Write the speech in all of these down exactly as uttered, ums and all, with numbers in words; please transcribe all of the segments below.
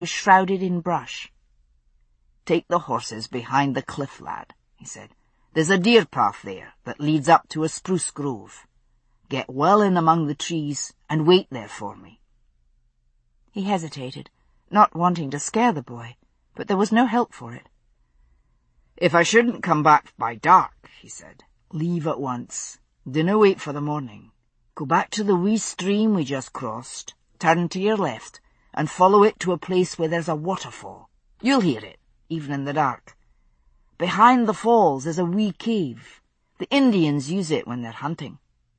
was shrouded in brush. "Take the horses behind the cliff, lad," he said. "There's a deer path there that leads up to a spruce grove. Get well in among the trees and wait there for me." He hesitated, not wanting to scare the boy, but there was no help for it. "If I shouldn't come back by dark," he said, "leave at once. Dinna wait for the morning. Go back to the wee stream we just crossed, turn to your left, and follow it to a place where there's a waterfall. You'll hear it, even in the dark. Behind the falls is a wee cave. The Indians use it when they're hunting."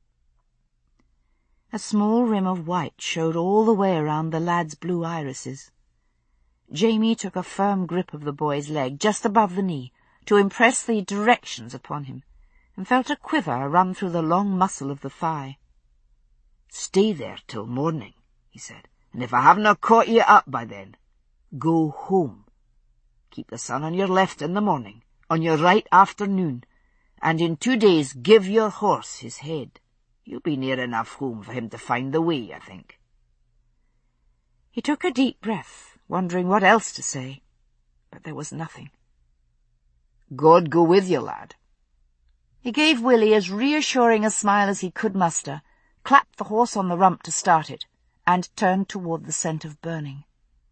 A small rim of white showed all the way around the lad's blue irises. Jamie took a firm grip of the boy's leg just above the knee to impress the directions upon him, and felt a quiver run through the long muscle of the thigh. "Stay there till morning," he said, "and if I haven't caught you up by then, go home. Keep the sun on your left in the morning, on your right afternoon, and in two days give your horse his head. You'll be near enough home for him to find the way, I think." He took a deep breath, wondering what else to say, but there was nothing. "God go with you, lad." He gave Willie as reassuring a smile as he could muster, clapped the horse on the rump to start it, and turned toward the scent of burning.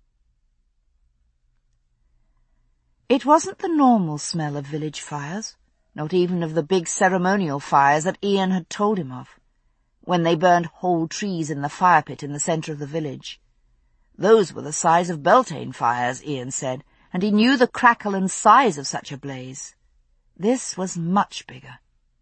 It wasn't the normal smell of village fires, not even of the big ceremonial fires that Ian had told him of, when they burned whole trees in the fire pit in the centre of the village. Those were the size of Beltane fires, Ian said, and he knew the crackle and size of such a blaze. This was much bigger.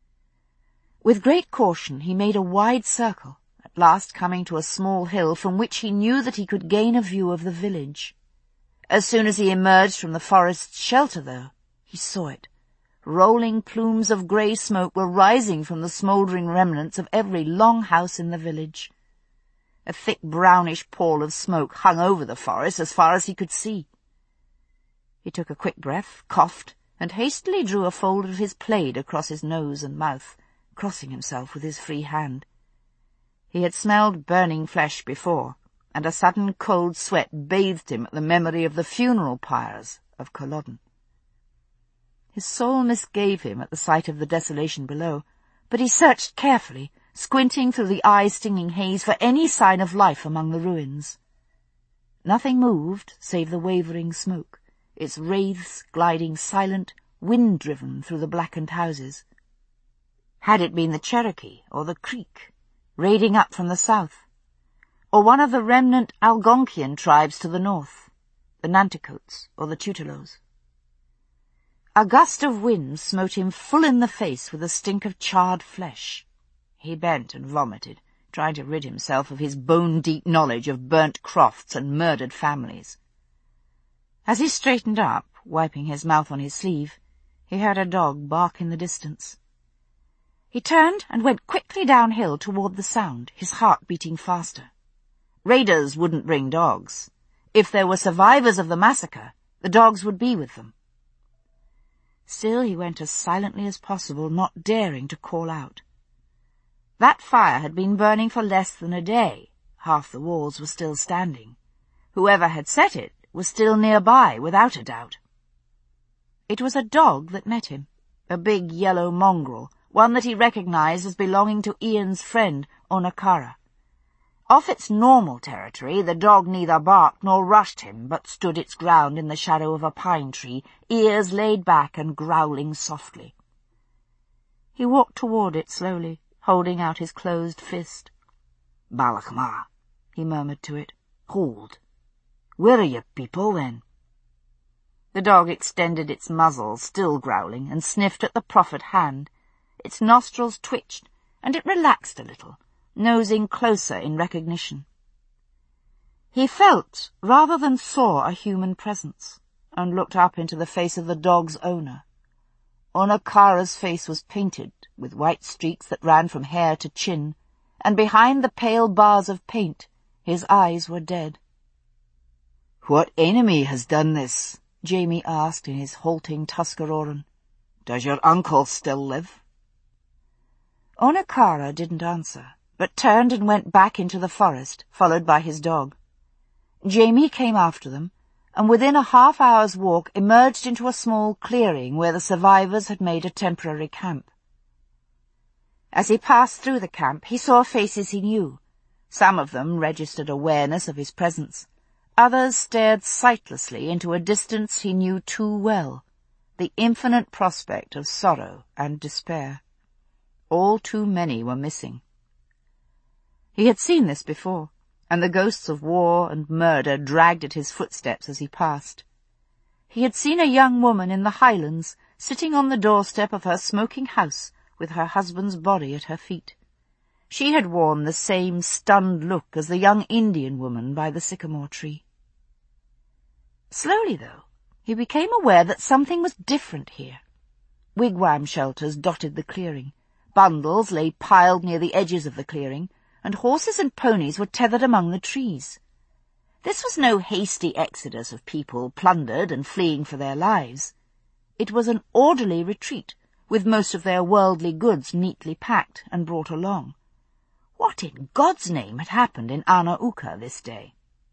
With great caution he made a wide circle, at last coming to a small hill from which he knew that he could gain a view of the village. As soon as he emerged from the forest's shelter, though, he saw it. Rolling plumes of grey smoke were rising from the smouldering remnants of every long house in the village. A thick brownish pall of smoke hung over the forest as far as he could see. He took a quick breath, coughed, and hastily drew a fold of his plaid across his nose and mouth, crossing himself with his free hand. He had smelled burning flesh before, and a sudden cold sweat bathed him at the memory of the funeral pyres of Culloden. His soul misgave him at the sight of the desolation below, but he searched carefully, squinting through the eye-stinging haze for any sign of life among the ruins. Nothing moved save the wavering smoke, its wraiths gliding silent, wind-driven through the blackened houses. Had it been the Cherokee or the Creek, raiding up from the south, or one of the remnant Algonquian tribes to the north, the Nanticotes or the Tutelos? A gust of wind smote him full in the face with a stink of charred flesh. He bent and vomited, trying to rid himself of his bone-deep knowledge of burnt crofts and murdered families. As he straightened up, wiping his mouth on his sleeve, he heard a dog bark in the distance. He turned and went quickly downhill toward the sound, his heart beating faster. Raiders wouldn't bring dogs. If there were survivors of the massacre, the dogs would be with them. Still he went as silently as possible, not daring to call out. That fire had been burning for less than a day. Half the walls were still standing. Whoever had set it was still nearby, without a doubt. It was a dog that met him, a big yellow mongrel, one that he recognized as belonging to Ian's friend, Onakara. Off its normal territory, the dog neither barked nor rushed him, but stood its ground in the shadow of a pine tree, ears laid back and growling softly. He walked toward it slowly, holding out his closed fist. "Balachma," he murmured to it. "Hold. Where are you people, then?" The dog extended its muzzle, still growling, and sniffed at the proffered hand. Its nostrils twitched, and it relaxed a little, nosing closer in recognition. He felt, rather than saw, a human presence, and looked up into the face of the dog's owner. Onakara's face was painted, with white streaks that ran from hair to chin, and behind the pale bars of paint his eyes were dead. "What enemy has done this?" Jamie asked in his halting Tuscaroran. "Does your uncle still live?" Onakara didn't answer, but turned and went back into the forest, followed by his dog. Jamie came after them, and within a half-hour's walk emerged into a small clearing where the survivors had made a temporary camp. As he passed through the camp, he saw faces he knew. Some of them registered awareness of his presence. Others stared sightlessly into a distance he knew too well, the infinite prospect of sorrow and despair. All too many were missing. He had seen this before, and the ghosts of war and murder dragged at his footsteps as he passed. He had seen a young woman in the Highlands sitting on the doorstep of her smoking house with her husband's body at her feet. She had worn the same stunned look as the young Indian woman by the sycamore tree. Slowly, though, he became aware that something was different here. Wigwam shelters dotted the clearing. Bundles lay piled near the edges of the clearing, and horses and ponies were tethered among the trees. This was no hasty exodus of people plundered and fleeing for their lives. It was an orderly retreat, with most of their worldly goods neatly packed and brought along. What in God's name had happened in Ana Uka this day?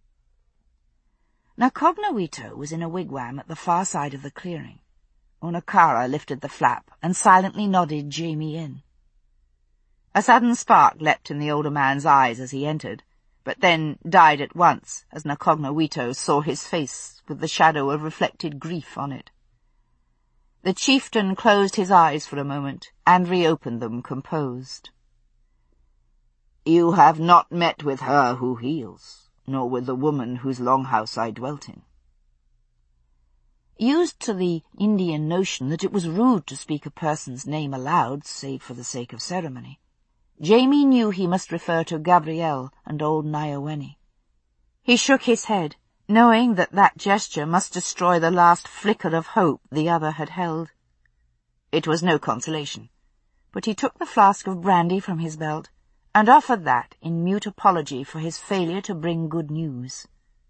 Nakognawito was in a wigwam at the far side of the clearing. Onakara lifted the flap and silently nodded Jamie in. A sudden spark leapt in the older man's eyes as he entered, but then died at once as Nakognawito saw his face with the shadow of reflected grief on it. The chieftain closed his eyes for a moment and reopened them composed. "You have not met with her who heals, nor with the woman whose longhouse I dwelt in." Used to the Indian notion that it was rude to speak a person's name aloud, save for the sake of ceremony, Jamie knew he must refer to Gabrielle and old Nyawene. He shook his head, knowing that that gesture must destroy the last flicker of hope the other had held. It was no consolation, but he took the flask of brandy from his belt and offered that in mute apology for his failure to bring good news.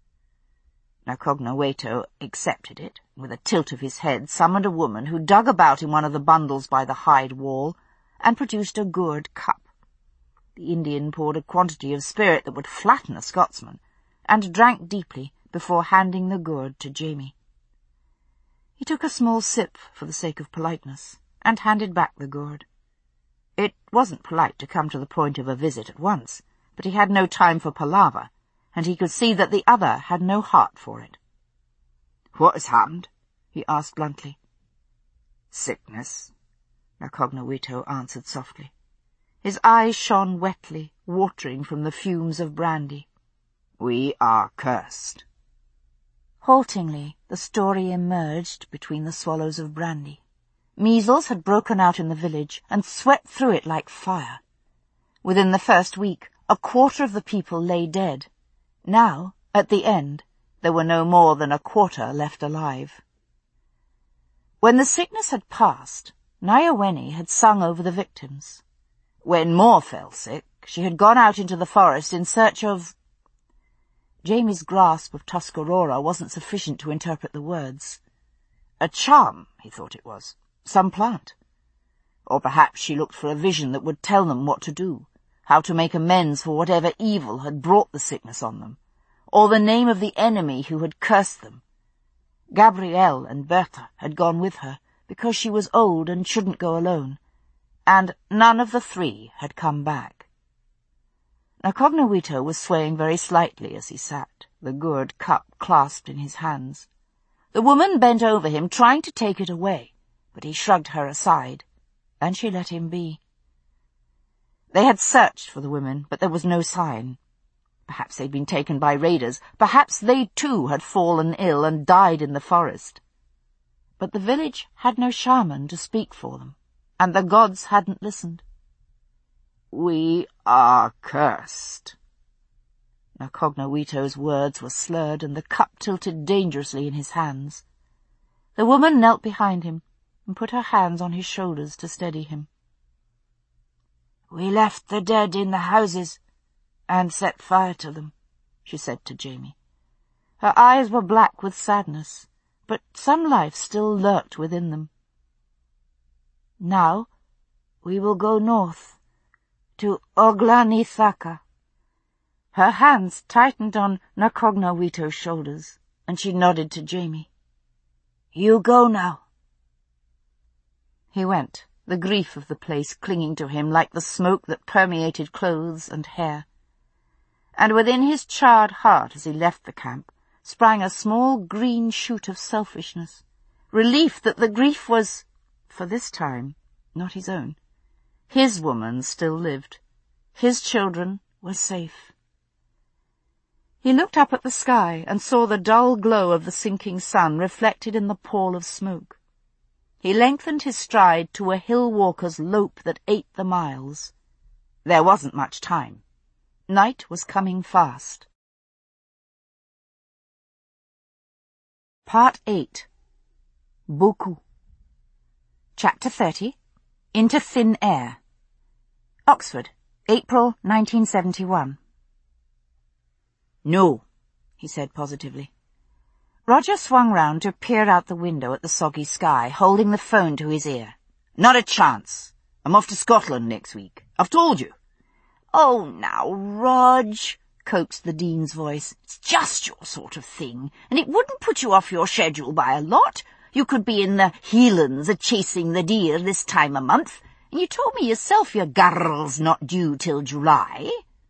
Nakognawito accepted it, with a tilt of his head summoned a woman who dug about in one of the bundles by the hide wall and produced a gourd cup. The Indian poured a quantity of spirit that would flatten a Scotsman, and drank deeply before handing the gourd to Jamie. He took a small sip for the sake of politeness, and handed back the gourd. It wasn't polite to come to the point of a visit at once, but he had no time for palaver, and he could see that the other had no heart for it. "What has happened?" he asked bluntly. "Sickness," Nakognawito answered softly. His eyes shone wetly, watering from the fumes of brandy. "We are cursed." Haltingly, the story emerged between the swallows of brandy. Measles had broken out in the village and swept through it like fire. Within the first week, a quarter of the people lay dead. Now, at the end, there were no more than a quarter left alive. When the sickness had passed, Nyawene had sung over the victims. When more fell sick, she had gone out into the forest in search of... Jamie's grasp of Tuscarora wasn't sufficient to interpret the words. A charm, he thought it was. Some plant. Or perhaps she looked for a vision that would tell them what to do, how to make amends for whatever evil had brought the sickness on them, or the name of the enemy who had cursed them. Gabrielle and Bertha had gone with her, because she was old and shouldn't go alone, and none of the three had come back. Nakognawito was swaying very slightly as he sat, the gourd cup clasped in his hands. The woman bent over him, trying to take it away, but he shrugged her aside, and she let him be. They had searched for the women, but there was no sign. Perhaps they'd been taken by raiders. Perhaps they too had fallen ill and died in the forest. But the village had no shaman to speak for them, and the gods hadn't listened. "We are cursed." Nakognawito's words were slurred, and the cup tilted dangerously in his hands. The woman knelt behind him and put her hands on his shoulders to steady him. "We left the dead in the houses and set fire to them," she said to Jamie. Her eyes were black with sadness, but some life still lurked within them. "Now we will go north, to Oglanithaka." Her hands tightened on Nakognawito's shoulders, and she nodded to Jamie. "You go now." He went, the grief of the place clinging to him like the smoke that permeated clothes and hair. And within his charred heart as he left the camp sprang a small green shoot of selfishness, relief that the grief was, for this time, not his own. His woman still lived. His children were safe. He looked up at the sky and saw the dull glow of the sinking sun reflected in the pall of smoke. He lengthened his stride to a hill walker's lope that ate the miles. There wasn't much time. Night was coming fast. Part eight. Beaucoup. Chapter thirty. Into Thin Air. Oxford, April nineteen seventy-one. "No," he said positively. Roger swung round to peer out the window at the soggy sky, holding the phone to his ear. "Not a chance. I'm off to Scotland next week. I've told you." "Oh, now, Rog," coaxed the Dean's voice. "It's just your sort of thing, and it wouldn't put you off your schedule by a lot. You could be in the Heelands a-chasing the deer this time a month, and you told me yourself your girl's not due till July."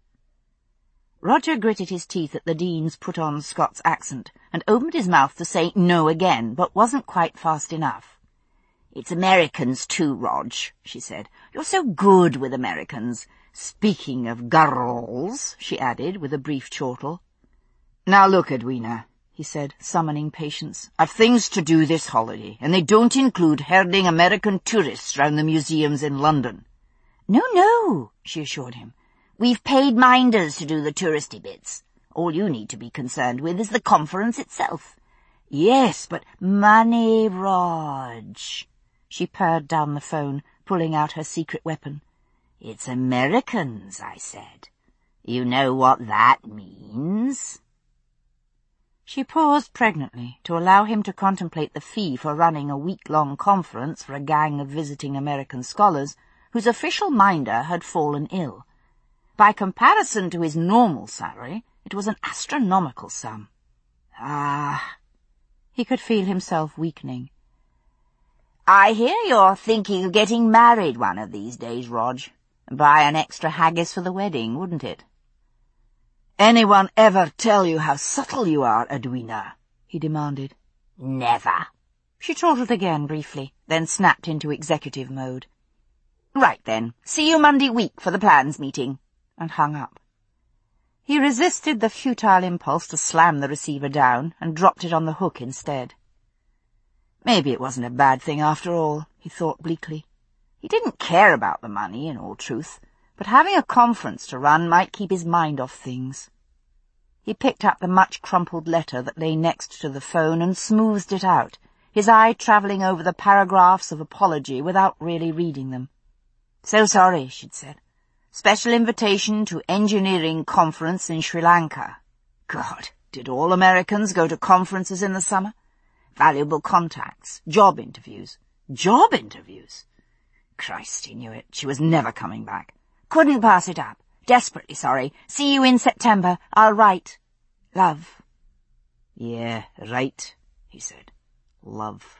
Roger gritted his teeth at the Dean's put-on Scots accent and opened his mouth to say no again, but wasn't quite fast enough. "It's Americans too, Rog," she said. "You're so good with Americans. Speaking of girls," she added with a brief chortle. "Now look, Edwina," he said, summoning patience. "I've things to do this holiday, and they don't include herding American tourists round the museums in London." "No, no," she assured him. "We've paid minders to do the touristy bits. All you need to be concerned with is the conference itself." "Yes, but money, Rog." She purred down the phone, pulling out her secret weapon. "It's Americans, I said. You know what that means." She paused pregnantly to allow him to contemplate the fee for running a week-long conference for a gang of visiting American scholars whose official minder had fallen ill. By comparison to his normal salary, it was an astronomical sum. Ah! He could feel himself weakening. "I hear you're thinking of getting married one of these days, Rog. Buy an extra haggis for the wedding, wouldn't it?" "Anyone ever tell you how subtle you are, Edwina?" he demanded. "Never." She chortled again briefly, then snapped into executive mode. "Right then, see you Monday week for the plans meeting," and hung up. He resisted the futile impulse to slam the receiver down and dropped it on the hook instead. Maybe it wasn't a bad thing after all, he thought bleakly. He didn't care about the money, in all truth, but having a conference to run might keep his mind off things. He picked up the much-crumpled letter that lay next to the phone and smoothed it out, his eye travelling over the paragraphs of apology without really reading them. "So sorry," she'd said. "Special invitation to engineering conference in Sri Lanka." God, did all Americans go to conferences in the summer? Valuable contacts, job interviews. Job interviews? Christ, he knew it. She was never coming back. "Couldn't pass it up. Desperately sorry. See you in September. I'll write. Love." "Yeah, right," he said. "Love."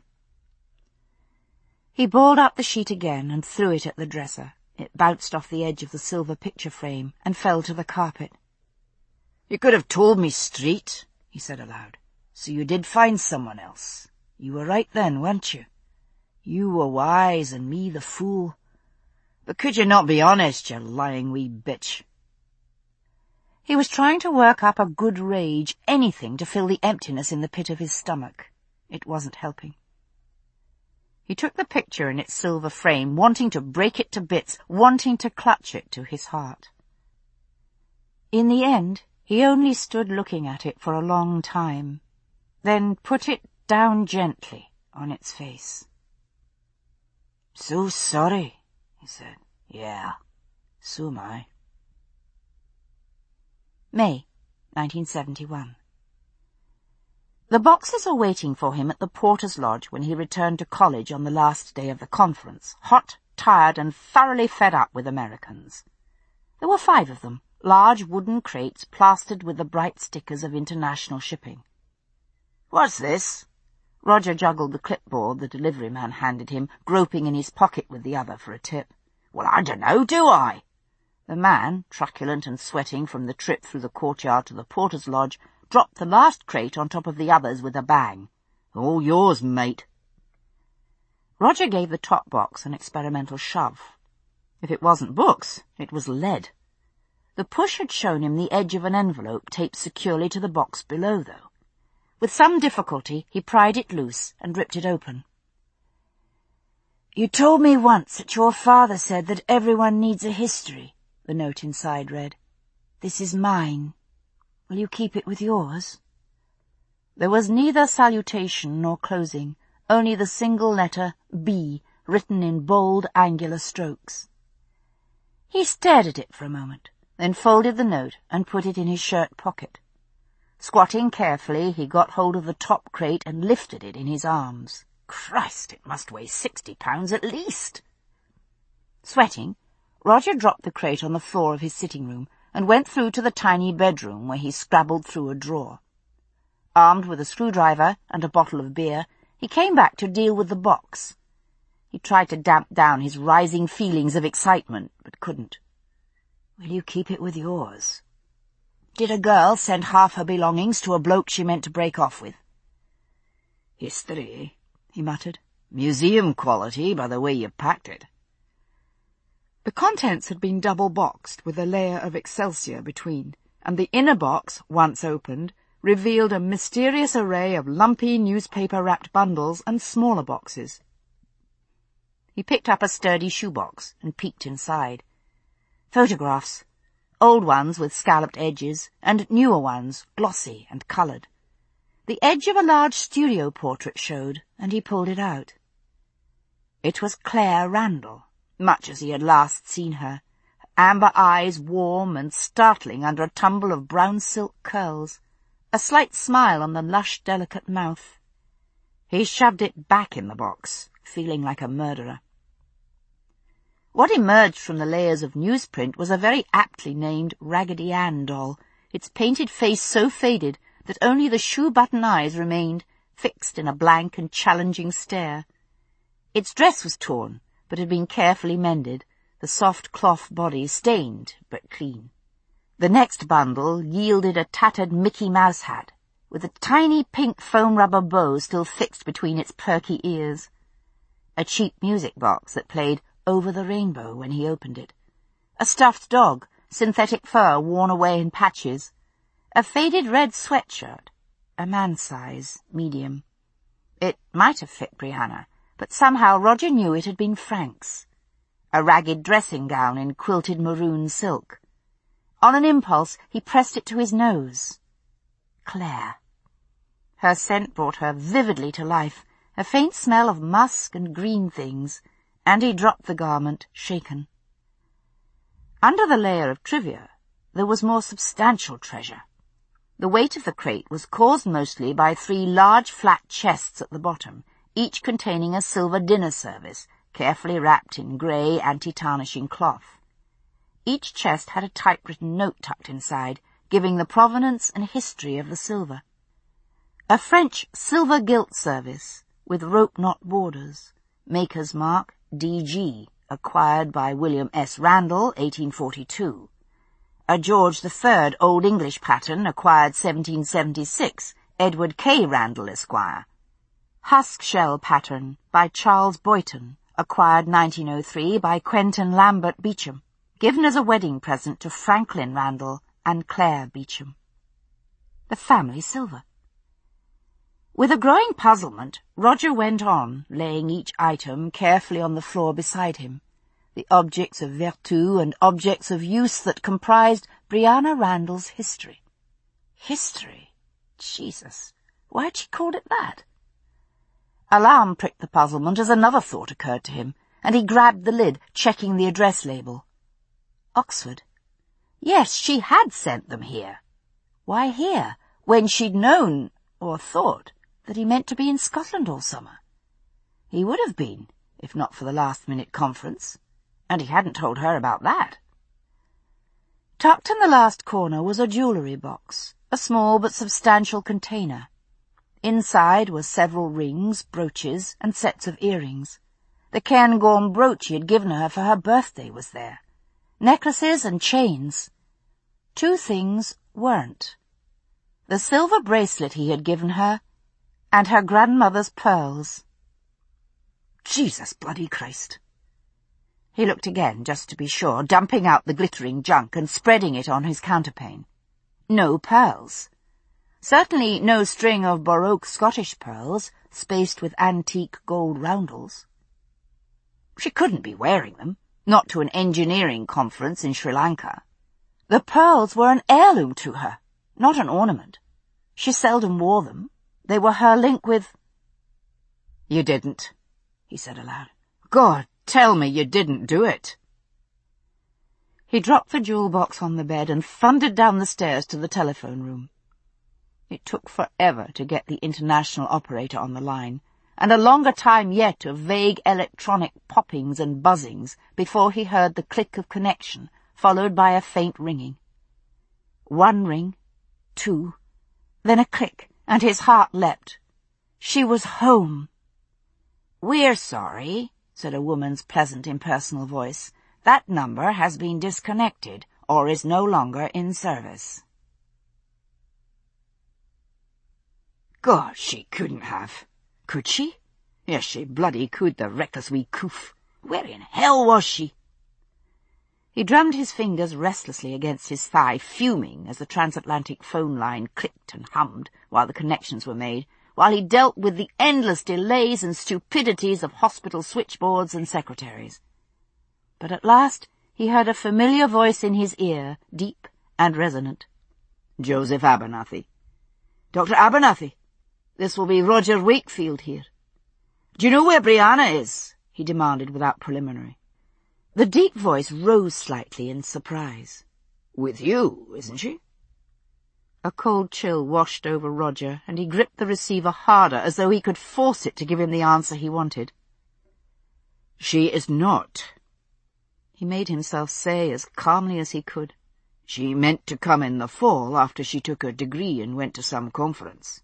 He balled up the sheet again and threw it at the dresser. It bounced off the edge of the silver picture frame and fell to the carpet. "You could have told me straight," he said aloud. "So you did find someone else. You were right then, weren't you? You were wise and me the fool. But could you not be honest, you lying wee bitch?" He was trying to work up a good rage, anything to fill the emptiness in the pit of his stomach. It wasn't helping. He took the picture in its silver frame, wanting to break it to bits, wanting to clutch it to his heart. In the end, he only stood looking at it for a long time, then put it down gently on its face. "So sorry," he said. "Yeah, so am I." May, nineteen seventy-one. The boxes were waiting for him at the Porter's Lodge when he returned to college on the last day of the conference, hot, tired, and thoroughly fed up with Americans. There were five of them, large wooden crates plastered with the bright stickers of international shipping. What's this? Roger juggled the clipboard the delivery man handed him, groping in his pocket with the other for a tip. Well, I dunno, do I? The man, truculent and sweating from the trip through the courtyard to the porter's lodge, dropped the last crate on top of the others with a bang. All yours, mate. Roger gave the top box an experimental shove. If it wasn't books, it was lead. The push had shown him the edge of an envelope taped securely to the box below, though. With some difficulty, he pried it loose and ripped it open. You told me once that your father said that everyone needs a history, the note inside read. This is mine. Will you keep it with yours? There was neither salutation nor closing, only the single letter B written in bold, angular strokes. He stared at it for a moment, then folded the note and put it in his shirt pocket. Squatting carefully, he got hold of the top crate and lifted it in his arms. Christ, it must weigh sixty pounds at least. Sweating, Roger dropped the crate on the floor of his sitting room and went through to the tiny bedroom where he scrabbled through a drawer. Armed with a screwdriver and a bottle of beer, he came back to deal with the box. He tried to damp down his rising feelings of excitement, but couldn't. Will you keep it with yours? Did a girl send half her belongings to a bloke she meant to break off with? History, he muttered. Museum quality by the way you packed it. The contents had been double-boxed with a layer of excelsior between, and the inner box, once opened, revealed a mysterious array of lumpy newspaper-wrapped bundles and smaller boxes. He picked up a sturdy shoebox and peeked inside. Photographs. Old ones with scalloped edges, and newer ones, glossy and coloured. The edge of a large studio portrait showed, and he pulled it out. It was Claire Randall, much as he had last seen her, amber eyes warm and startling under a tumble of brown silk curls, a slight smile on the lush, delicate mouth. He shoved it back in the box, feeling like a murderer. What emerged from the layers of newsprint was a very aptly named Raggedy Ann doll, its painted face so faded that only the shoe-button eyes remained, fixed in a blank and challenging stare. Its dress was torn, but had been carefully mended, the soft cloth body stained but clean. The next bundle yielded a tattered Mickey Mouse hat, with a tiny pink foam rubber bow still fixed between its perky ears. A cheap music box that played Over the Rainbow when he opened it. A stuffed dog, synthetic fur worn away in patches. A faded red sweatshirt, a man's size, medium. It might have fit Brianna, but somehow Roger knew it had been Frank's. A ragged dressing gown in quilted maroon silk. On an impulse, he pressed it to his nose. Claire. Her scent brought her vividly to life, a faint smell of musk and green things, and he dropped the garment, shaken. Under the layer of trivia, there was more substantial treasure. The weight of the crate was caused mostly by three large flat chests at the bottom, each containing a silver dinner service, carefully wrapped in grey anti-tarnishing cloth. Each chest had a typewritten note tucked inside, giving the provenance and history of the silver. A French silver gilt service, with rope-knot borders, maker's mark D G, acquired by William S. Randall, eighteen forty-two. A George the Third Old English pattern, acquired seventeen seventy-six, Edward K. Randall, Esquire. Husk shell pattern, by Charles Boyton, acquired nineteen oh three by Quentin Lambert Beecham, given as a wedding present to Franklin Randall and Claire Beecham. The family silver. With a growing puzzlement, Roger went on, laying each item carefully on the floor beside him, the objects of virtu and objects of use that comprised Brianna Randall's history. History? Jesus, why had she called it that? Alarm pricked the puzzlement as another thought occurred to him, and he grabbed the lid, checking the address label. Oxford. Yes, she had sent them here. Why here, when she'd known, or thought, that he meant to be in Scotland all summer? He would have been, if not for the last-minute conference, and he hadn't told her about that. Tucked in the last corner was a jewellery box, a small but substantial container. Inside were several rings, brooches, and sets of earrings. The Cairngorm brooch he had given her for her birthday was there. Necklaces and chains. Two things weren't. The silver bracelet he had given her, and her grandmother's pearls. Jesus bloody Christ! He looked again, just to be sure, dumping out the glittering junk and spreading it on his counterpane. No pearls. Certainly no string of Baroque Scottish pearls, spaced with antique gold roundels. She couldn't be wearing them, not to an engineering conference in Sri Lanka. The pearls were an heirloom to her, not an ornament. She seldom wore them. They were her link with— "You didn't," he said aloud. "God, tell me you didn't do it." He dropped the jewel box on the bed and thundered down the stairs to the telephone room. It took forever to get the international operator on the line, and a longer time yet of vague electronic poppings and buzzings before he heard the click of connection, followed by a faint ringing. One ring, two, then a click, and his heart leapt. She was home. "We're sorry," said a woman's pleasant, impersonal voice. "That number has been disconnected, or is no longer in service." God, she couldn't have. Could she? Yes, she bloody could, the reckless wee coof. Where in hell was she? He drummed his fingers restlessly against his thigh, fuming as the transatlantic phone line clicked and hummed while the connections were made, while he dealt with the endless delays and stupidities of hospital switchboards and secretaries. But at last he heard a familiar voice in his ear, deep and resonant. "Joseph Abernathy. Doctor Abernathy, this will be Roger Wakefield here. Do you know where Brianna is?" he demanded without preliminary. The deep voice rose slightly in surprise. "With you, isn't she?" A cold chill washed over Roger, and he gripped the receiver harder, as though he could force it to give him the answer he wanted. "She is not," he made himself say as calmly as he could. "She meant to come in the fall after she took her degree and went to some conference."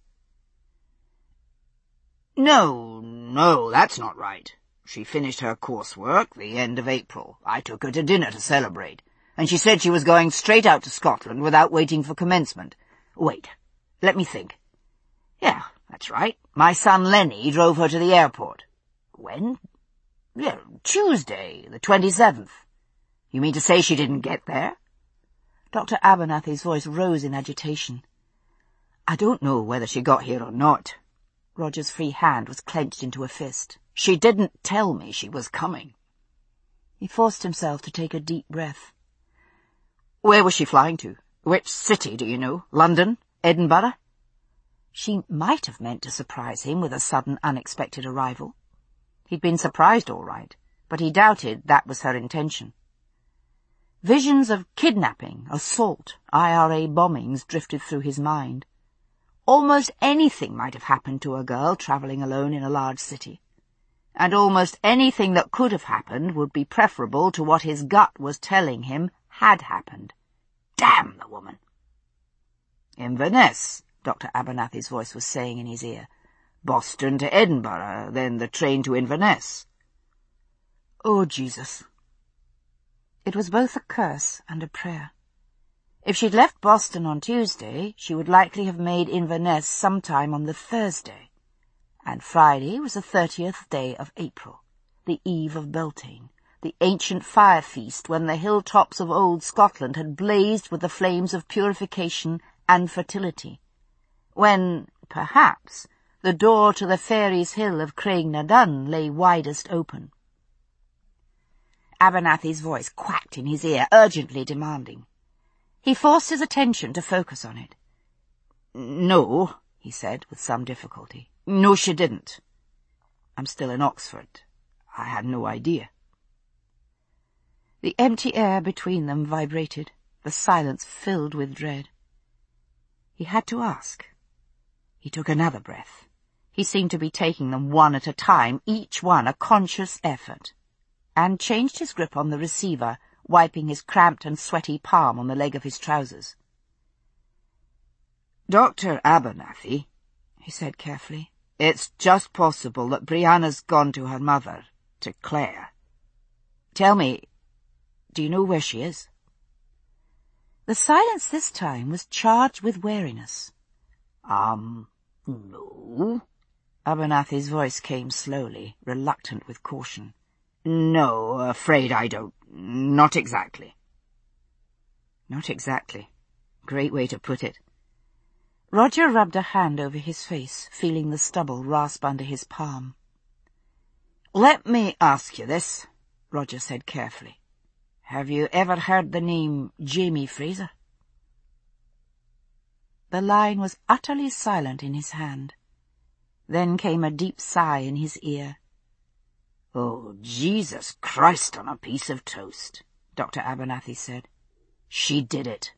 "No, no, that's not right. She finished her coursework the end of April. I took her to dinner to celebrate, and she said she was going straight out to Scotland without waiting for commencement. Wait, let me think. Yeah, that's right. My son Lenny drove her to the airport. When? Yeah, Tuesday, the twenty-seventh. You mean to say she didn't get there?" Doctor Abernathy's voice rose in agitation. "I don't know whether she got here or not." Roger's free hand was clenched into a fist. "She didn't tell me she was coming." He forced himself to take a deep breath. "Where was she flying to? Which city, do you know? London? Edinburgh?" She might have meant to surprise him with a sudden, unexpected arrival. He'd been surprised all right, but he doubted that was her intention. Visions of kidnapping, assault, I R A bombings drifted through his mind. Almost anything might have happened to a girl travelling alone in a large city, and almost anything that could have happened would be preferable to what his gut was telling him had happened. Damn the woman! "Inverness," Doctor Abernathy's voice was saying in his ear. "Boston to Edinburgh, then the train to Inverness." Oh, Jesus! It was both a curse and a prayer. If she'd left Boston on Tuesday, she would likely have made Inverness sometime on the Thursday, and Friday was the thirtieth day of April, the eve of Beltane, the ancient fire feast when the hilltops of old Scotland had blazed with the flames of purification and fertility, when, perhaps, the door to the Fairies' Hill of Craignadun lay widest open. Abernathy's voice quacked in his ear, urgently demanding. He forced his attention to focus on it. "No," he said with some difficulty. "No, she didn't. I'm still in Oxford. I had no idea." The empty air between them vibrated, the silence filled with dread. He had to ask. He took another breath. He seemed to be taking them one at a time, each one a conscious effort, and changed his grip on the receiver, wiping his cramped and sweaty palm on the leg of his trousers. "Doctor Abernathy," he said carefully. "It's just possible that Brianna's gone to her mother, to Claire. Tell me, do you know where she is?" The silence this time was charged with wariness. Um, no. Abernathy's voice came slowly, reluctant with caution. "No, afraid I don't. Not exactly." Not exactly. Great way to put it. Roger rubbed a hand over his face, feeling the stubble rasp under his palm. "Let me ask you this," Roger said carefully. "Have you ever heard the name Jamie Fraser?" The line was utterly silent in his hand. Then came a deep sigh in his ear. "Oh, Jesus Christ on a piece of toast," Doctor Abernathy said. "She did it."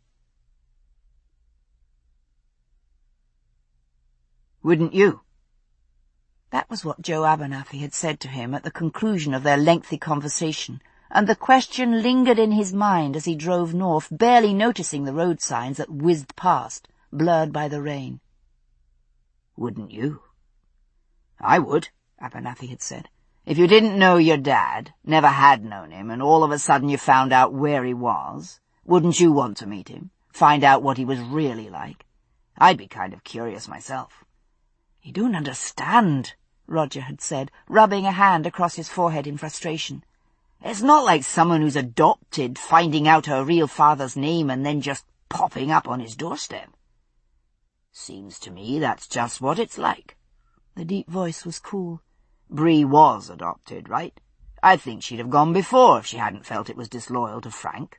"Wouldn't you?" That was what Joe Abernathy had said to him at the conclusion of their lengthy conversation, and the question lingered in his mind as he drove north, barely noticing the road signs that whizzed past, blurred by the rain. "Wouldn't you?" "I would," Abernathy had said. "If you didn't know your dad, never had known him, and all of a sudden you found out where he was, wouldn't you want to meet him, find out what he was really like? I'd be kind of curious myself." "You don't understand," Roger had said, rubbing a hand across his forehead in frustration. "It's not like someone who's adopted finding out her real father's name and then just popping up on his doorstep." "Seems to me that's just what it's like." The deep voice was cool. "Bree was adopted, right? I think she'd have gone before if she hadn't felt it was disloyal to Frank."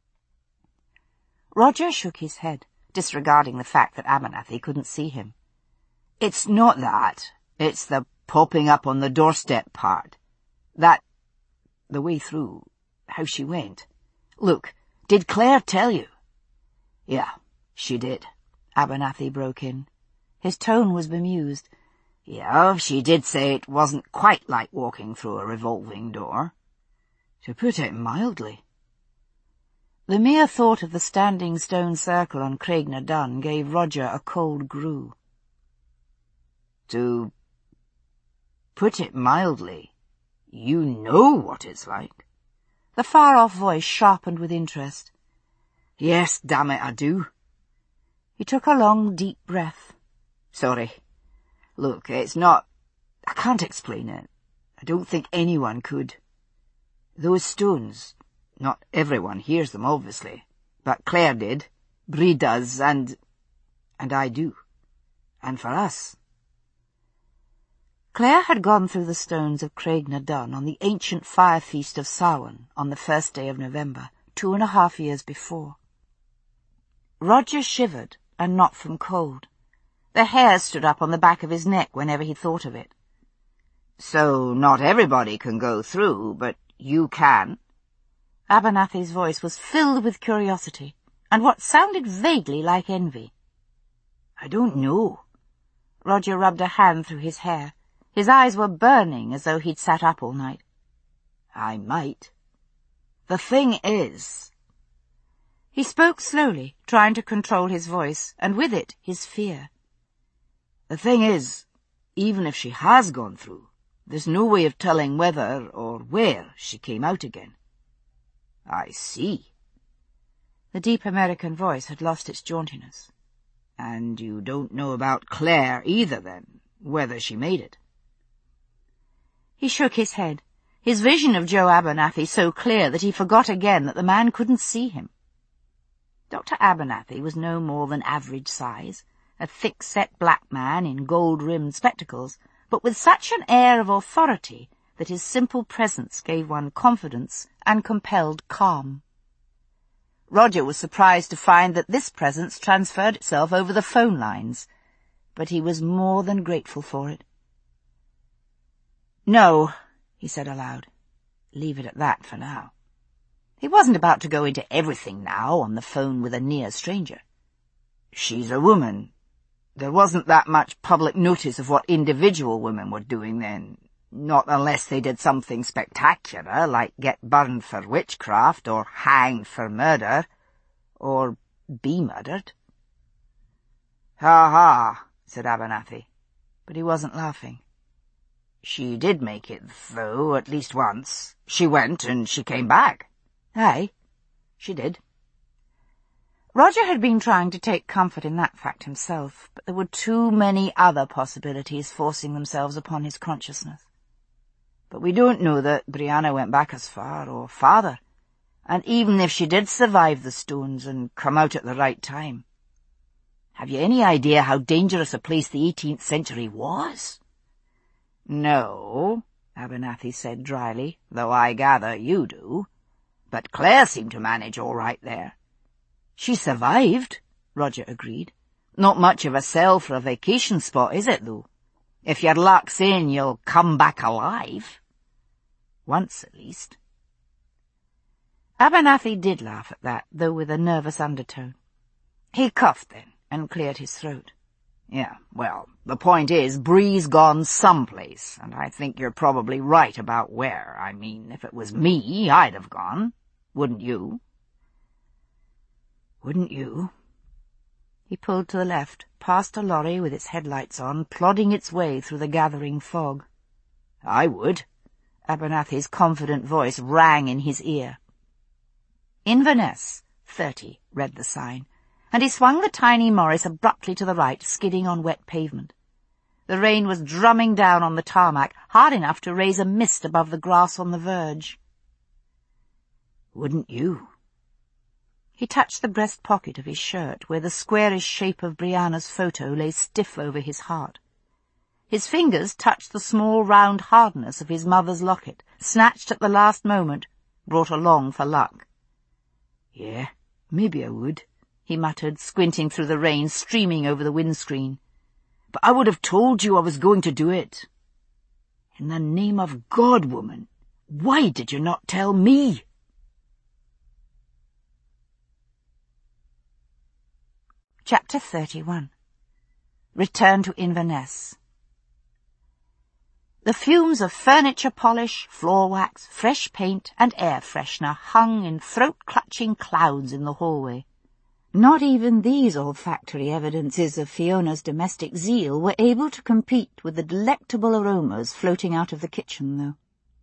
Roger shook his head, disregarding the fact that Abernathy couldn't see him. "It's not that. It's the popping up on the doorstep part. That, the way through, how she went. Look, did Claire tell you?" "Yeah, she did," Abernathy broke in. His tone was bemused. "Yeah, she did say it wasn't quite like walking through a revolving door. To put it mildly." The mere thought of the standing stone circle on Craigna Dun gave Roger a cold grue. "To put it mildly, you know what it's like?" The far-off voice sharpened with interest. "Yes, damn it, I do." He took a long, deep breath. "Sorry. Look, it's not... I can't explain it. I don't think anyone could. Those stones, not everyone hears them, obviously, but Claire did, Bree does, and... and I do. And for us..." Claire had gone through the stones of Craigna Dun on the ancient fire feast of Samhain on the first day of November, two and a half years before. Roger shivered, and not from cold. The hair stood up on the back of his neck whenever he thought of it. "So not everybody can go through, but you can?" Abernathy's voice was filled with curiosity, and what sounded vaguely like envy. "I don't know." Roger rubbed a hand through his hair. His eyes were burning as though he'd sat up all night. "I might. The thing is..." He spoke slowly, trying to control his voice, and with it his fear. "The thing is, even if she has gone through, there's no way of telling whether or where she came out again." "I see." The deep American voice had lost its jauntiness. "And you don't know about Claire either, then, whether she made it?" He shook his head, his vision of Joe Abernathy so clear that he forgot again that the man couldn't see him. Doctor Abernathy was no more than average size, a thick-set black man in gold-rimmed spectacles, but with such an air of authority that his simple presence gave one confidence and compelled calm. Roger was surprised to find that this presence transferred itself over the phone lines, but he was more than grateful for it. "No," he said aloud. "Leave it at that for now." He wasn't about to go into everything now on the phone with a near stranger. "She's a woman. There wasn't that much public notice of what individual women were doing then, not unless they did something spectacular, like get burned for witchcraft, or hanged for murder, or be murdered." "Ha ha," said Abernathy. But he wasn't laughing. She did make it, though, at least once. She went and she came back. Aye, she did. Roger had been trying to take comfort in that fact himself, but there were too many other possibilities forcing themselves upon his consciousness. But we don't know that Brianna went back as far, or farther. And even if she did survive the stones and come out at the right time, have you any idea how dangerous a place the eighteenth century was? No, Abernathy said dryly, though I gather you do. But Claire seemed to manage all right there. She survived, Roger agreed. Not much of a sell for a vacation spot, is it, though? If your luck's in, you'll come back alive. Once, at least. Abernathy did laugh at that, though with a nervous undertone. He coughed then, and cleared his throat. Yeah, well, the point is, Bree's gone someplace, and I think you're probably right about where. I mean, if it was me, I'd have gone. Wouldn't you? Wouldn't you? He pulled to the left, past a lorry with its headlights on, plodding its way through the gathering fog. I would. Abernathy's confident voice rang in his ear. Inverness, thirty, read the sign, and he swung the tiny Morris abruptly to the right, skidding on wet pavement. The rain was drumming down on the tarmac, hard enough to raise a mist above the grass on the verge. Wouldn't you? He touched the breast pocket of his shirt, where the squarish shape of Brianna's photo lay stiff over his heart. His fingers touched the small round hardness of his mother's locket, snatched at the last moment, brought along for luck. Yeah, maybe I would, he muttered, squinting through the rain streaming over the windscreen. But I would have told you I was going to do it. In the name of God, woman, why did you not tell me? Chapter thirty-one. Return to Inverness. The fumes of furniture polish, floor wax, fresh paint, and air freshener hung in throat-clutching clouds in the hallway. Not even these olfactory evidences of Fiona's domestic zeal were able to compete with the delectable aromas floating out of the kitchen, though.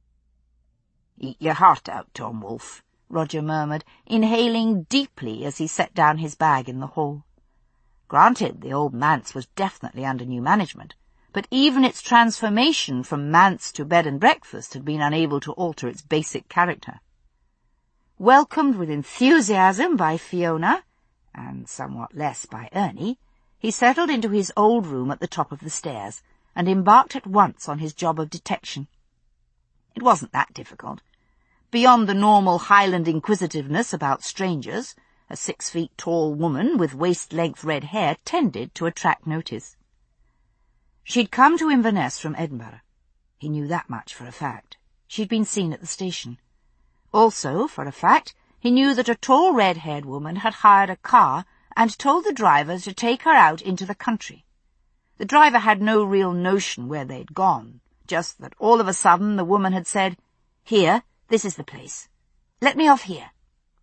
"Eat your heart out, Tom Wolfe," Roger murmured, inhaling deeply as he set down his bag in the hall. Granted, the old manse was definitely under new management, but even its transformation from manse to bed and breakfast had been unable to alter its basic character. Welcomed with enthusiasm by Fiona, and somewhat less by Ernie, he settled into his old room at the top of the stairs, and embarked at once on his job of detection. It wasn't that difficult. Beyond the normal Highland inquisitiveness about strangers, a six-feet-tall woman with waist-length red hair tended to attract notice. She'd come to Inverness from Edinburgh. He knew that much for a fact. She'd been seen at the station. Also, for a fact, he knew that a tall red-haired woman had hired a car and told the driver to take her out into the country. The driver had no real notion where they'd gone, just that all of a sudden the woman had said, "Here, this is the place. Let me off here."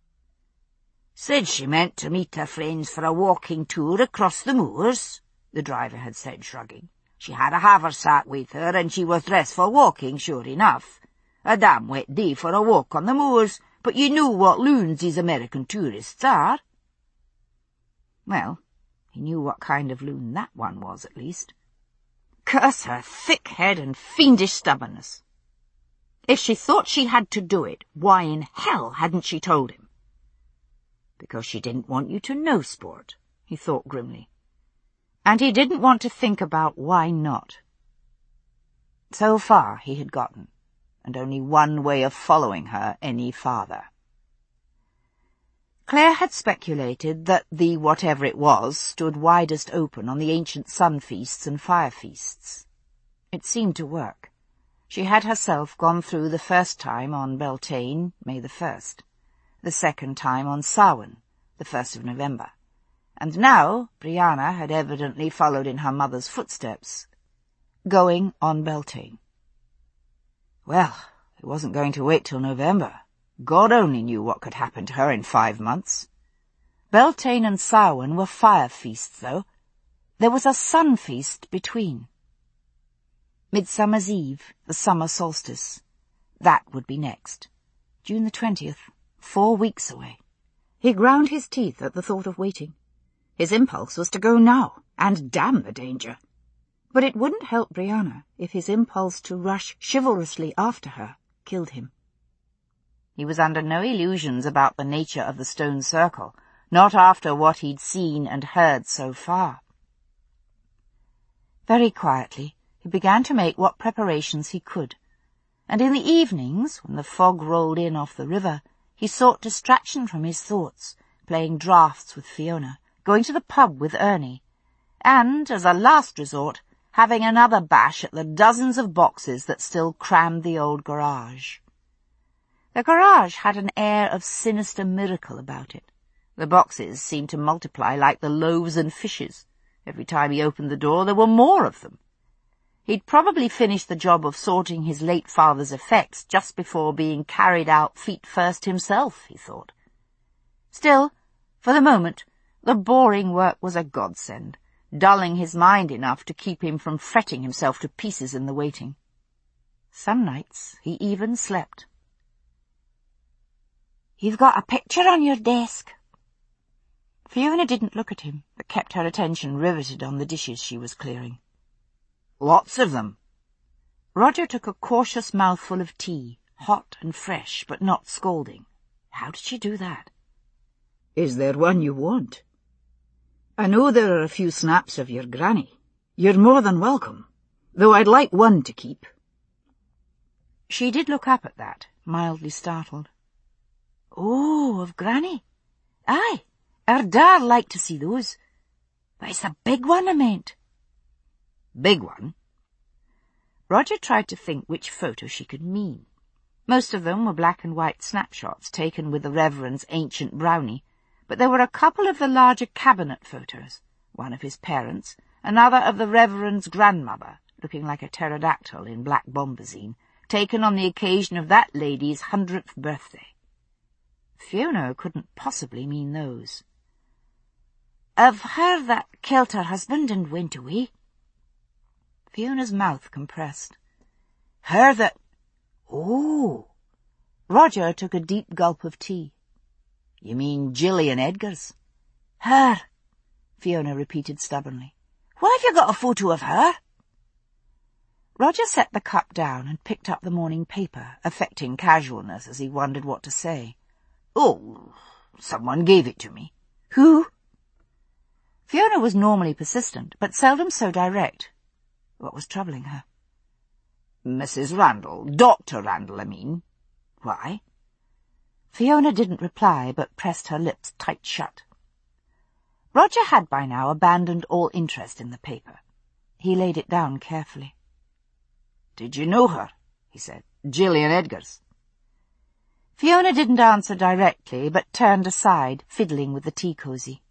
"Said she meant to meet her friends for a walking tour across the moors," the driver had said, shrugging. "She had a haversack with her, and she was dressed for walking, sure enough. A damn wet day for a walk on the moors, but you know what loons these American tourists are." Well, he knew what kind of loon that one was, at least. Curse her thick head and fiendish stubbornness. If she thought she had to do it, why in hell hadn't she told him? Because she didn't want you to know sport, he thought grimly. And he didn't want to think about why not. So far he had gotten, and only one way of following her any farther. Claire had speculated that the whatever it was stood widest open on the ancient sun feasts and fire feasts. It seemed to work. She had herself gone through the first time on Beltane, May the first, the second time on Samhain, the first of November, and now Brianna had evidently followed in her mother's footsteps, going on Beltane. Well, it wasn't going to wait till November. God only knew what could happen to her in five months. Beltane and Samhain were fire feasts, though. There was a sun feast between. Midsummer's Eve, the summer solstice. That would be next. June the twentieth, four weeks away. He ground his teeth at the thought of waiting. His impulse was to go now, and damn the danger. But it wouldn't help Brianna if his impulse to rush chivalrously after her killed him. He was under no illusions about the nature of the stone circle, not after what he'd seen and heard so far. Very quietly, he began to make what preparations he could, and in the evenings, when the fog rolled in off the river, he sought distraction from his thoughts, playing draughts with Fiona, going to the pub with Ernie, and, as a last resort, having another bash at the dozens of boxes that still crammed the old garage. The garage had an air of sinister miracle about it. The boxes seemed to multiply like the loaves and fishes. Every time he opened the door, there were more of them. He'd probably finished the job of sorting his late father's effects just before being carried out feet first himself, he thought. Still, for the moment, the boring work was a godsend, dulling his mind enough to keep him from fretting himself to pieces in the waiting. Some nights he even slept. "You've got a picture on your desk." Fiona didn't look at him, but kept her attention riveted on the dishes she was clearing. "Lots of them." Roger took a cautious mouthful of tea, hot and fresh, but not scalding. How did she do that? "Is there one you want? I know there are a few snaps of your granny. You're more than welcome, though I'd like one to keep." She did look up at that, mildly startled. "Oh, of Granny? Aye, her dad liked to see those. But it's the big one I meant." "Big one?" Roger tried to think which photo she could mean. Most of them were black and white snapshots taken with the Reverend's ancient brownie, but there were a couple of the larger cabinet photos, one of his parents, another of the Reverend's grandmother, looking like a pterodactyl in black bombazine, taken on the occasion of that lady's hundredth birthday. Fiona couldn't possibly mean those. "Of her that killed her husband and went away." Fiona's mouth compressed. "Her that... Oh!" Roger took a deep gulp of tea. "You mean Gillian Edgars?" "Her," Fiona repeated stubbornly. "Why have you got a photo of her?" Roger set the cup down and picked up the morning paper, affecting casualness as he wondered what to say. "Oh, someone gave it to me." "Who?" Fiona was normally persistent, but seldom so direct. What was troubling her? "Missus Randall. Doctor Randall, I mean." "Why?" Fiona didn't reply, but pressed her lips tight shut. Roger had by now abandoned all interest in the paper. He laid it down carefully. "Did you know her?" he said. "Gillian Edgars?" Fiona didn't answer directly, but turned aside, fiddling with the tea cosy.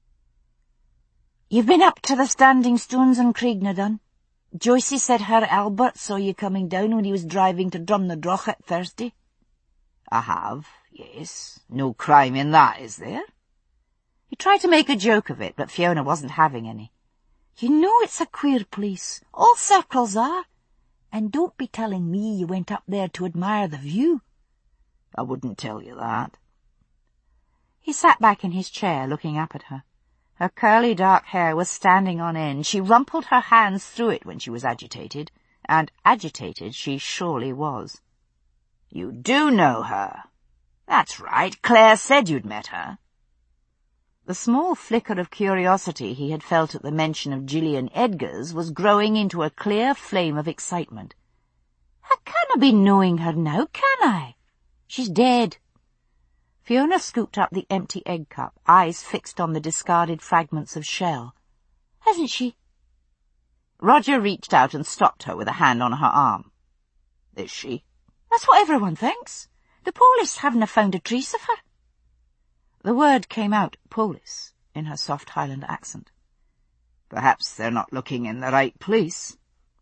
"You've been up to the Standing Stones on Craignadon? Joycey said Herr Albert saw you coming down when he was driving to Drumnadrochit Thursday." "I have, yes. No crime in that, is there?" He tried to make a joke of it, but Fiona wasn't having any. "You know it's a queer place. All circles are. And don't be telling me you went up there to admire the view." "I wouldn't tell you that." He sat back in his chair, looking up at her. Her curly dark hair was standing on end. She rumpled her hands through it when she was agitated, and agitated she surely was. "You do know her?" "That's right. Claire said you'd met her." The small flicker of curiosity he had felt at the mention of Gillian Edgars was growing into a clear flame of excitement. "I canna be knowing her now, can I? She's dead." Fiona scooped up the empty egg cup, eyes fixed on the discarded fragments of shell. "Hasn't she?" Roger reached out and stopped her with a hand on her arm. "Is she?" "That's what everyone thinks. The police haven't found a trace of her." The word came out, police, in her soft Highland accent. "Perhaps they're not looking in the right place."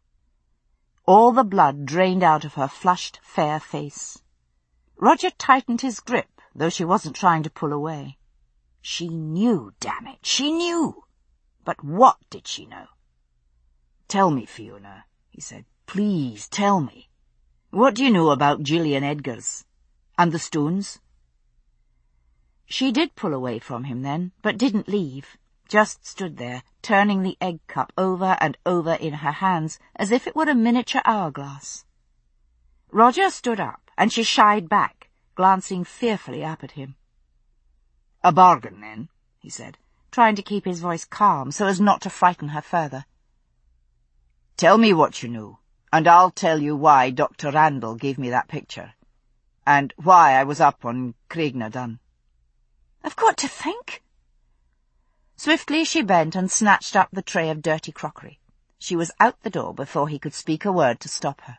All the blood drained out of her flushed, fair face. Roger tightened his grip, though she wasn't trying to pull away. She knew, damn it, she knew. But what did she know? "Tell me, Fiona," he said. Please tell me. What do you know about Gillian Edgars? And the Stones? She did pull away from him then, but didn't leave, just stood there, turning the egg cup over and over in her hands as if it were a miniature hourglass. Roger stood up, and she shied back, glancing fearfully up at him. A bargain, then, he said, trying to keep his voice calm so as not to frighten her further. Tell me what you know, and I'll tell you why Doctor Randall gave me that picture, and why I was up on Craignadown. I've got to think. Swiftly she bent and snatched up the tray of dirty crockery. She was out the door before he could speak a word to stop her.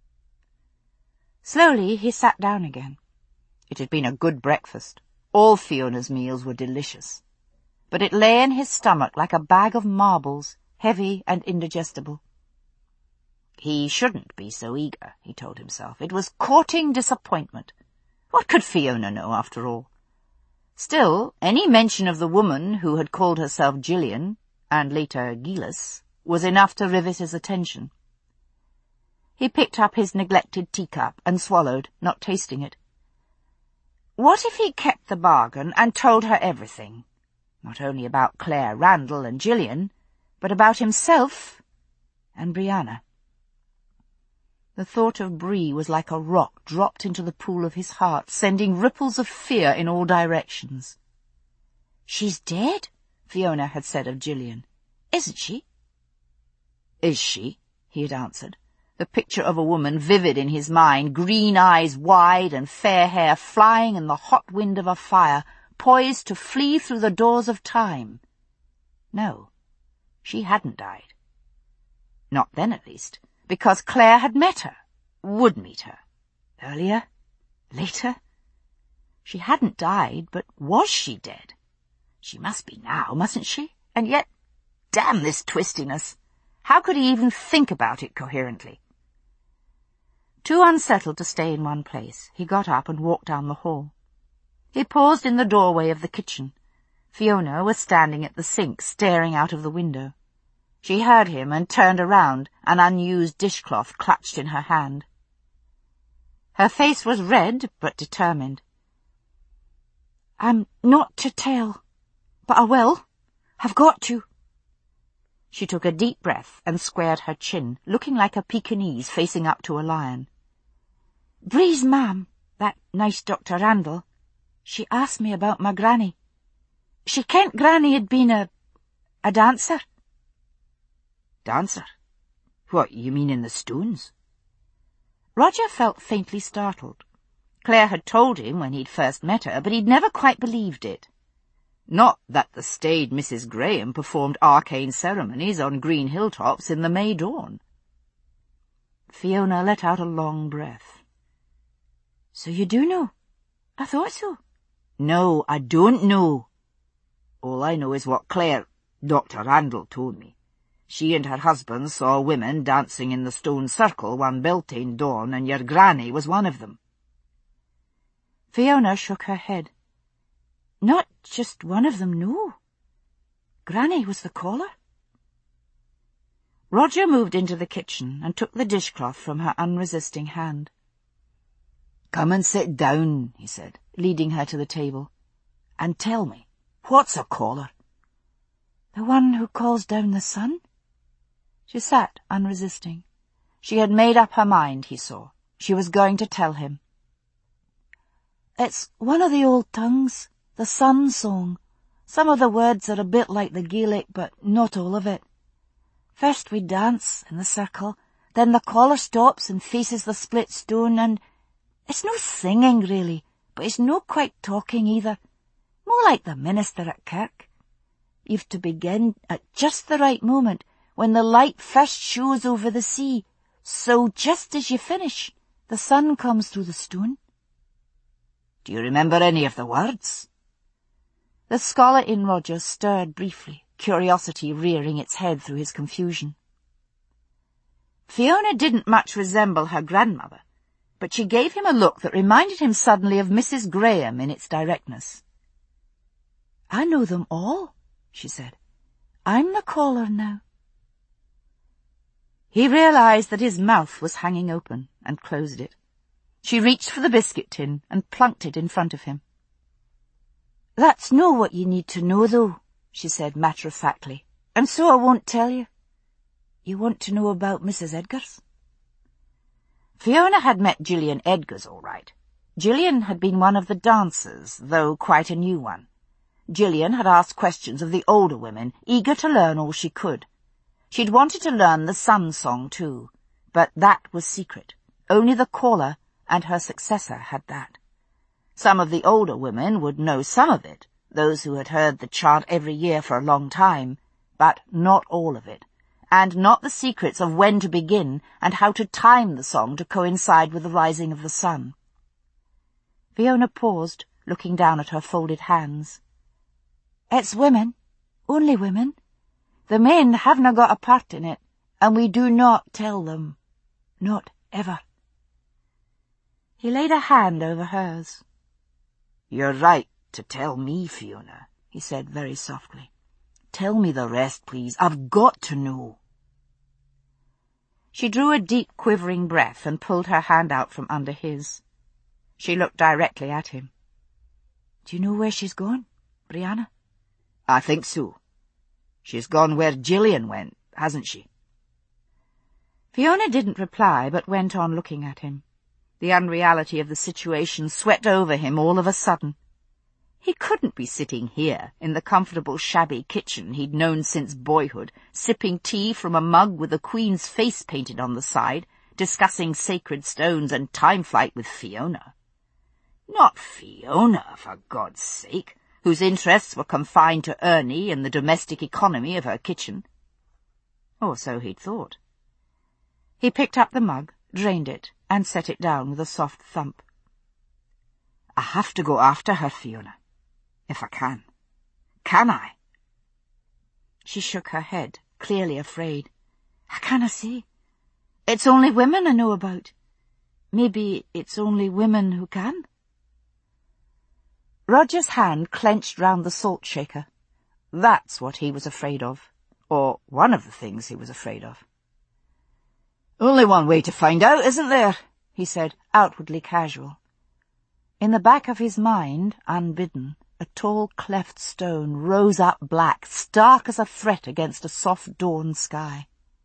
Slowly he sat down again. It had been a good breakfast. All Fiona's meals were delicious. But it lay in his stomach like a bag of marbles, heavy and indigestible. He shouldn't be so eager, he told himself. It was courting disappointment. What could Fiona know, after all? Still, any mention of the woman who had called herself Gillian, and later Gillis, was enough to rivet his attention. He picked up his neglected teacup and swallowed, not tasting it. What if he kept the bargain and told her everything? Not only about Claire Randall and Gillian, but about himself and Brianna. The thought of Bree was like a rock dropped into the pool of his heart, sending ripples of fear in all directions. "She's dead," Fiona had said of Gillian. "Isn't she?" "Is she?" he had answered, the picture of a woman vivid in his mind, green eyes wide and fair hair flying in the hot wind of a fire, poised to flee through the doors of time. No, she hadn't died. Not then, at least. Because Claire had met her, would meet her. Earlier? Later? She hadn't died, but was she dead? She must be now, mustn't she? And yet, damn this twistiness! How could he even think about it coherently? Too unsettled to stay in one place, he got up and walked down the hall. He paused in the doorway of the kitchen. Fiona was standing at the sink, staring out of the window. She heard him and turned around, an unused dishcloth clutched in her hand. Her face was red, but determined. "I'm not to tell, but I will. I've got to." She took a deep breath and squared her chin, looking like a Pekingese facing up to a lion. "Bree's mam, that nice Doctor Randall, she asked me about my granny. She kent Granny had been a... a dancer." "Dancer? What, you mean in the Stones?" Roger felt faintly startled. Claire had told him when he'd first met her, but he'd never quite believed it. Not that the staid Missus Graham performed arcane ceremonies on green hilltops in the May dawn. Fiona let out a long breath. "So you do know? I thought so." "No, I don't know. All I know is what Claire, Doctor Randall, told me. She and her husband saw women dancing in the stone circle one Beltane dawn, and your granny was one of them." Fiona shook her head. "Not just one of them, no. Granny was the caller." Roger moved into the kitchen and took the dishcloth from her unresisting hand. "Come and sit down," he said, leading her to the table. "And tell me, what's a caller?" "The one who calls down the sun?" She sat unresisting. She had made up her mind, he saw. She was going to tell him. "It's one of the old tongues, the sun song. Some of the words are a bit like the Gaelic, but not all of it. First we dance in the circle, then the caller stops and faces the split stone, and it's no singing, really, but it's no quite talking either. More like the minister at kirk. You've to begin at just the right moment, when the light first shows over the sea, so just as you finish, the sun comes through the stone." "Do you remember any of the words?" The scholar in Roger stirred briefly, curiosity rearing its head through his confusion. Fiona didn't much resemble her grandmother, but she gave him a look that reminded him suddenly of Missus Graham in its directness. "I know them all," she said. "I'm the caller now." He realized that his mouth was hanging open and closed it. She reached for the biscuit tin and plunked it in front of him. "That's no what you need to know, though," she said matter-of-factly, "and so I won't tell you. You want to know about Missus Edgars?" Fiona had met Gillian Edgars all right. Gillian had been one of the dancers, though quite a new one. Gillian had asked questions of the older women, eager to learn all she could. She'd wanted to learn the Sun Song too, but that was secret. Only the caller and her successor had that. Some of the older women would know some of it, those who had heard the chant every year for a long time, but not all of it, and not the secrets of when to begin and how to time the song to coincide with the rising of the sun. Fiona paused, looking down at her folded hands. "It's women, only women. The men havena got a part in it, and we do not tell them. Not ever." He laid a hand over hers. "You're right to tell me, Fiona," he said very softly. "Tell me the rest, please. I've got to know." She drew a deep, quivering breath and pulled her hand out from under his. She looked directly at him. "Do you know where she's gone, Brianna?" "I think so. She's gone where Gillian went, hasn't she?" Fiona didn't reply, but went on looking at him. The unreality of the situation swept over him all of a sudden. He couldn't be sitting here, in the comfortable, shabby kitchen he'd known since boyhood, sipping tea from a mug with the Queen's face painted on the side, discussing sacred stones and time flight with Fiona. Not Fiona, for God's sake, whose interests were confined to Ernie and the domestic economy of her kitchen. Or so he'd thought. He picked up the mug, drained it, and set it down with a soft thump. "I have to go after her, Fiona. If I can. Can I?" She shook her head, clearly afraid. "I canna say. It's only women I know about. Maybe it's only women who can." Roger's hand clenched round the salt shaker. That's what he was afraid of, or one of the things he was afraid of. "Only one way to find out, isn't there?" he said, outwardly casual. In the back of his mind, unbidden, a tall cleft stone rose up black, stark as a threat against a soft dawn sky.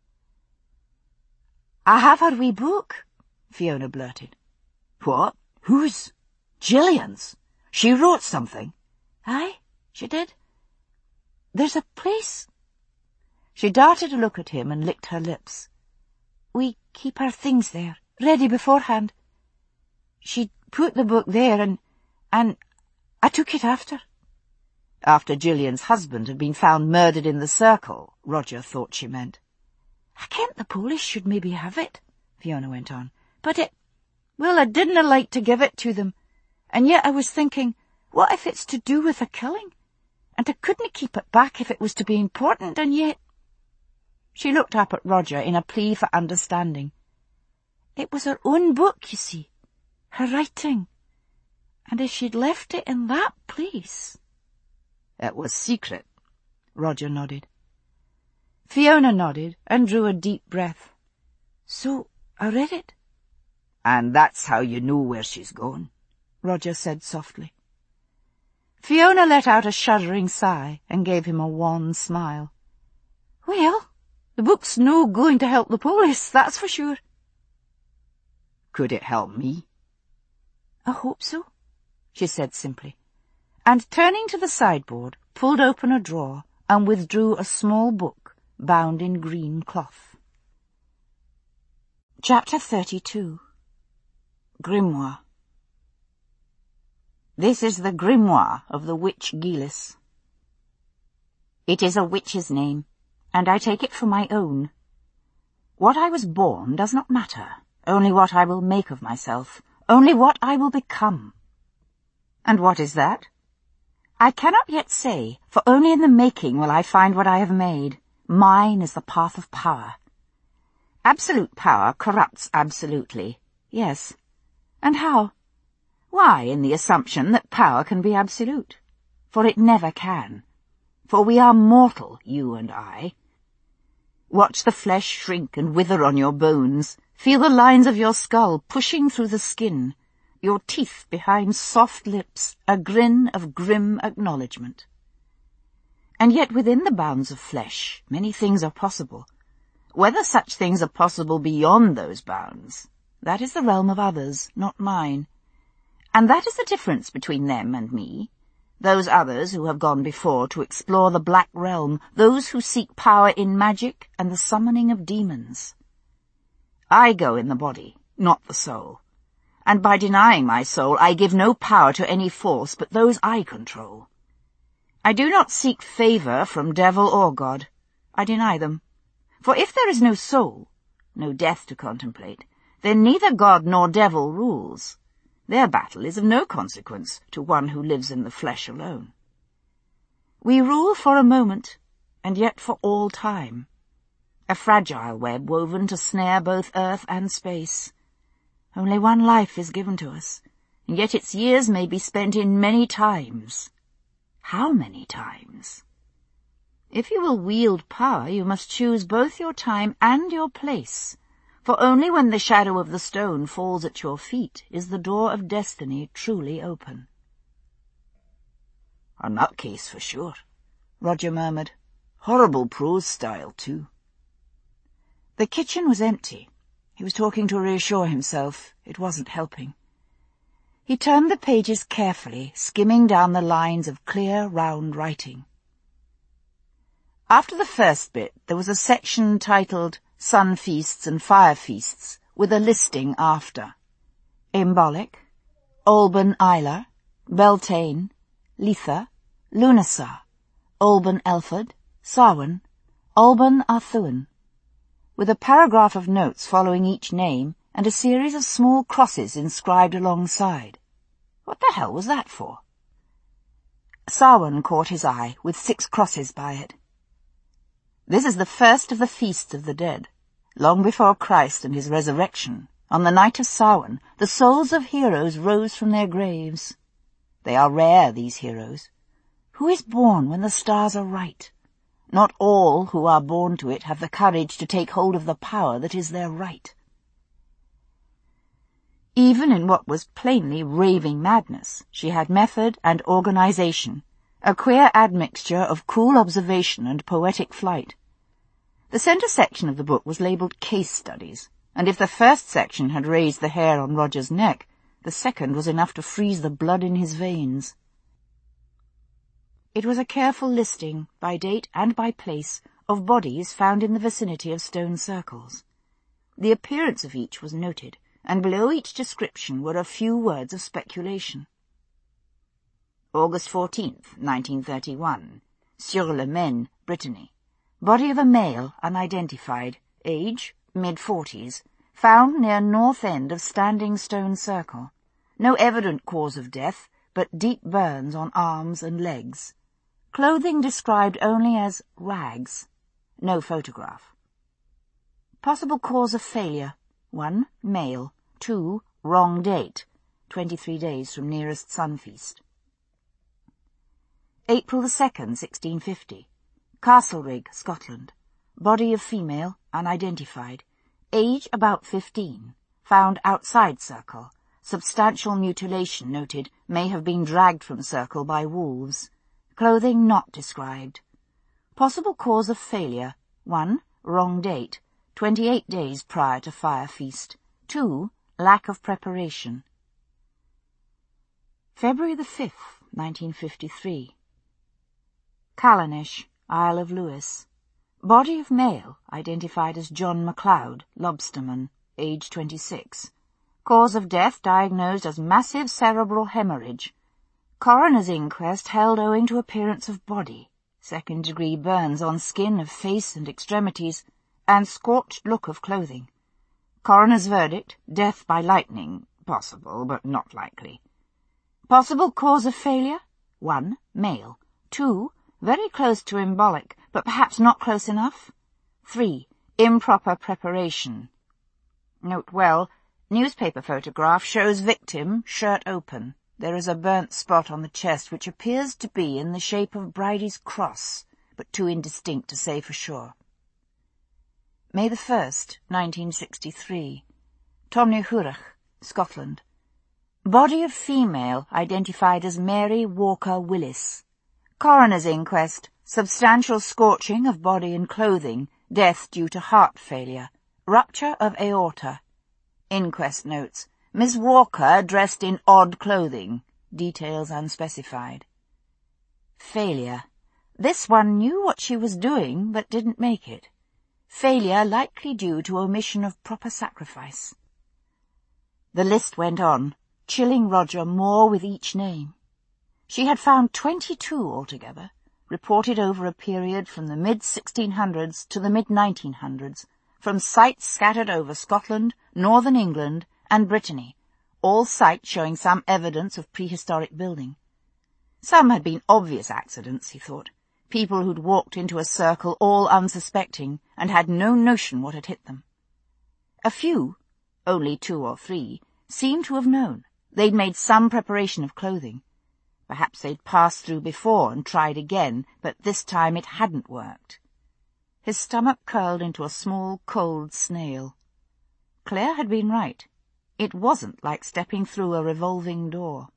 "I have her wee book," Fiona blurted. "What? Whose?" "Gillian's. She wrote something." "Aye, she did. There's a place." She darted a look at him and licked her lips. "We keep our things there, ready beforehand. She put the book there, and, and I took it after." After Gillian's husband had been found murdered in the circle, Roger thought she meant. "I kent the police should maybe have it," Fiona went on, "but it, well, I didna like to give it to them, and yet I was thinking, what if it's to do with a killing? And I couldn't keep it back if it was to be important, and yet—" She looked up at Roger in a plea for understanding. "It was her own book, you see, her writing, and if she'd left it in that place—" "It was secret," Roger nodded. Fiona nodded and drew a deep breath. "So I read it." "And that's how you know where she's gone," Roger said softly. Fiona let out a shuddering sigh and gave him a wan smile. "Well, the book's no going to help the police, that's for sure." "Could it help me?" "I hope so," she said simply, and turning to the sideboard, pulled open a drawer and withdrew a small book bound in green cloth. Chapter thirty-two. Grimoire. This is the grimoire of the witch Gilis. It is a witch's name, and I take it for my own. What I was born does not matter, only what I will make of myself, only what I will become. And what is that? I cannot yet say, for only in the making will I find what I have made. Mine is the path of power. Absolute power corrupts absolutely. Yes. And how? Why, in the assumption that power can be absolute. For it never can. For we are mortal, you and I. Watch the flesh shrink and wither on your bones. Feel the lines of your skull pushing through the skin, your teeth behind soft lips, a grin of grim acknowledgement. And yet within the bounds of flesh, many things are possible. Whether such things are possible beyond those bounds, that is the realm of others, not mine. And that is the difference between them and me. Those others who have gone before to explore the black realm, those who seek power in magic and the summoning of demons. I go in the body, not the soul. And by denying my soul, I give no power to any force but those I control. I do not seek favour from devil or God. I deny them. For if there is no soul, no death to contemplate, then neither God nor devil rules. Their battle is of no consequence to one who lives in the flesh alone. We rule for a moment, and yet for all time. A fragile web woven to snare both earth and space. Only one life is given to us, and yet its years may be spent in many times. How many times? If you will wield power, you must choose both your time and your place. For only when the shadow of the stone falls at your feet is the door of destiny truly open. A nutcase for sure, Roger murmured. Horrible prose style, too. The kitchen was empty. He was talking to reassure himself. It wasn't helping. He turned the pages carefully, skimming down the lines of clear, round writing. After the first bit, there was a section titled Sun Feasts and Fire Feasts, with a listing after. Imbolc, Olban Isla, Beltane, Letha, Lunasa, Olban Elford, Samhain, Olban Arthuan, with a paragraph of notes following each name and a series of small crosses inscribed alongside. What the hell was that for? Samhain caught his eye, with six crosses by it. This is the first of the feasts of the dead. Long before Christ and his resurrection, on the night of Samhain, the souls of heroes rose from their graves. They are rare, these heroes. Who is born when the stars are right? Not all who are born to it have the courage to take hold of the power that is their right. Even in what was plainly raving madness, she had method and organization, a queer admixture of cool observation and poetic flight. The centre section of the book was labelled Case Studies, and if the first section had raised the hair on Roger's neck, the second was enough to freeze the blood in his veins. It was a careful listing, by date and by place, of bodies found in the vicinity of stone circles. The appearance of each was noted, and below each description were a few words of speculation. August fourteenth, nineteen thirty-one. Sur-le-Maine, Brittany. Body of a male, unidentified. Age, mid-forties. Found near north end of Standing Stone Circle. No evident cause of death, but deep burns on arms and legs. Clothing described only as rags. No photograph. Possible cause of failure. One, male. Two, wrong date. Twenty-three days from nearest sun feast. April the second, sixteen fifty. Castlerig, Scotland. Body of female, unidentified. Age about fifteen. Found outside circle. Substantial mutilation noted, may have been dragged from circle by wolves. Clothing not described. Possible cause of failure. One, wrong date. Twenty-eight days prior to fire feast. Two, lack of preparation. February the fifth, nineteen fifty-three. Callanish, Isle of Lewis. Body of male, identified as John MacLeod, lobsterman, age twenty-six. Cause of death diagnosed as massive cerebral hemorrhage. Coroner's inquest held owing to appearance of body, second-degree burns on skin of face and extremities, and scorched look of clothing. Coroner's verdict, death by lightning, possible but not likely. Possible cause of failure? One, male. Two, very close to embolic, but perhaps not close enough. Three, improper preparation. Note well, newspaper photograph shows victim, shirt open. There is a burnt spot on the chest which appears to be in the shape of Bridie's cross, but too indistinct to say for sure. May the first, nineteen sixty-three. Tomneuhurach, Scotland. Body of female identified as Mary Walker Willis. Coroner's inquest. Substantial scorching of body and clothing. Death due to heart failure. Rupture of aorta. Inquest notes. Miss Walker dressed in odd clothing. Details unspecified. Failure. This one knew what she was doing, but didn't make it. Failure likely due to omission of proper sacrifice. The list went on, chilling Roger more with each name. She had found twenty-two altogether, reported over a period from the mid sixteen hundreds to the mid nineteen hundreds, from sites scattered over Scotland, northern England, and Brittany, all sites showing some evidence of prehistoric building. Some had been obvious accidents, he thought, people who'd walked into a circle all unsuspecting and had no notion what had hit them. A few, only two or three, seemed to have known. They'd made some preparation of clothing. Perhaps they'd passed through before and tried again, but this time it hadn't worked. His stomach curled into a small, cold snail. Claire had been right. It wasn't like stepping through a revolving door.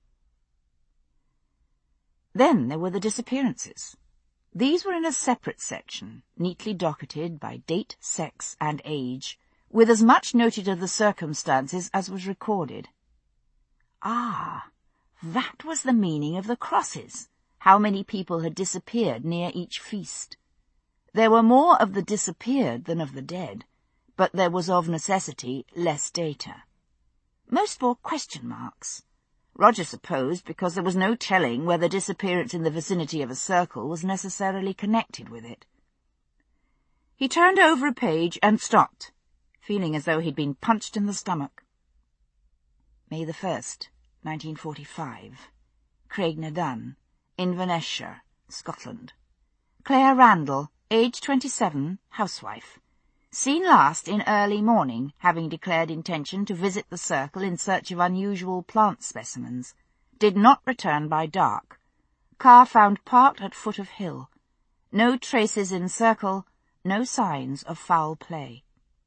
Then there were the disappearances. These were in a separate section, neatly docketed by date, sex, and age, with as much noted of the circumstances as was recorded. Ah, that was the meaning of the crosses, how many people had disappeared near each feast. There were more of the disappeared than of the dead, but there was of necessity less data. Most bore question marks. Roger supposed because there was no telling whether disappearance in the vicinity of a circle was necessarily connected with it. He turned over a page and stopped, feeling as though he'd been punched in the stomach. May the first, nineteen forty-five. Craignadan, Inverness-shire, Scotland. Claire Randall, age twenty-seven, housewife. Seen last in early morning, having declared intention to visit the circle in search of unusual plant specimens. Did not return by dark. Car found parked at foot of hill. No traces in circle, no signs of foul play.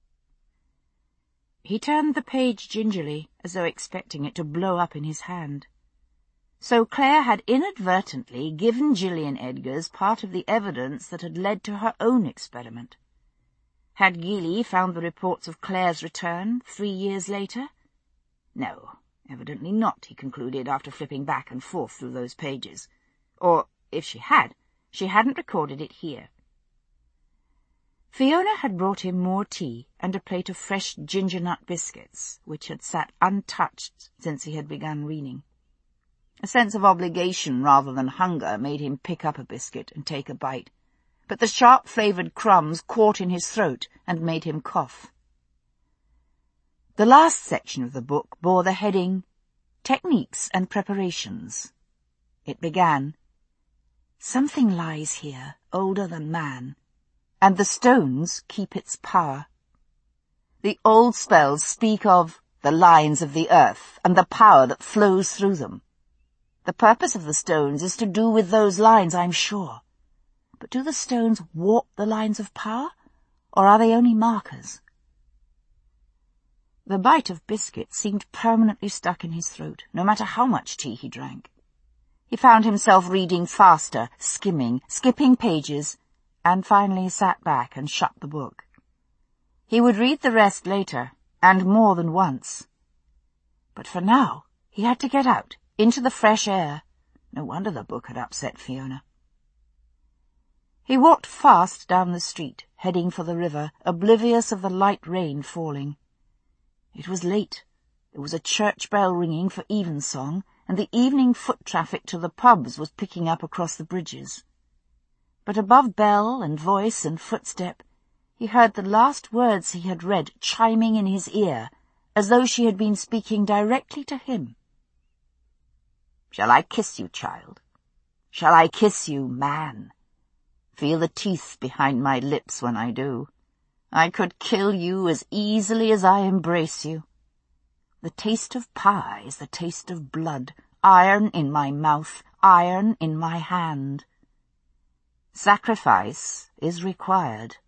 He turned the page gingerly, as though expecting it to blow up in his hand. So Claire had inadvertently given Gillian Edgars part of the evidence that had led to her own experiment. Had Gilly found the reports of Claire's return three years later? No, evidently not, he concluded after flipping back and forth through those pages. Or, if she had, she hadn't recorded it here. Fiona had brought him more tea and a plate of fresh ginger-nut biscuits, which had sat untouched since he had begun reading. A sense of obligation rather than hunger made him pick up a biscuit and take a bite, but the sharp-flavoured crumbs caught in his throat and made him cough. The last section of the book bore the heading, Techniques and Preparations. It began, Something lies here, older than man, and the stones keep its power. The old spells speak of the lines of the earth and the power that flows through them. The purpose of the stones is to do with those lines, I'm sure. But do the stones warp the lines of power, or are they only markers? The bite of biscuit seemed permanently stuck in his throat, no matter how much tea he drank. He found himself reading faster, skimming, skipping pages, and finally sat back and shut the book. He would read the rest later, and more than once. But for now, he had to get out, into the fresh air. No wonder the book had upset Fiona. He walked fast down the street, heading for the river, oblivious of the light rain falling. It was late. There was a church bell ringing for evensong, and the evening foot traffic to the pubs was picking up across the bridges. But above bell and voice and footstep, he heard the last words he had read chiming in his ear, as though she had been speaking directly to him. Shall I kiss you, child? Shall I kiss you, man? Feel the teeth behind my lips when I do. I could kill you as easily as I embrace you. The taste of power is the taste of blood, iron in my mouth, iron in my hand. Sacrifice is required.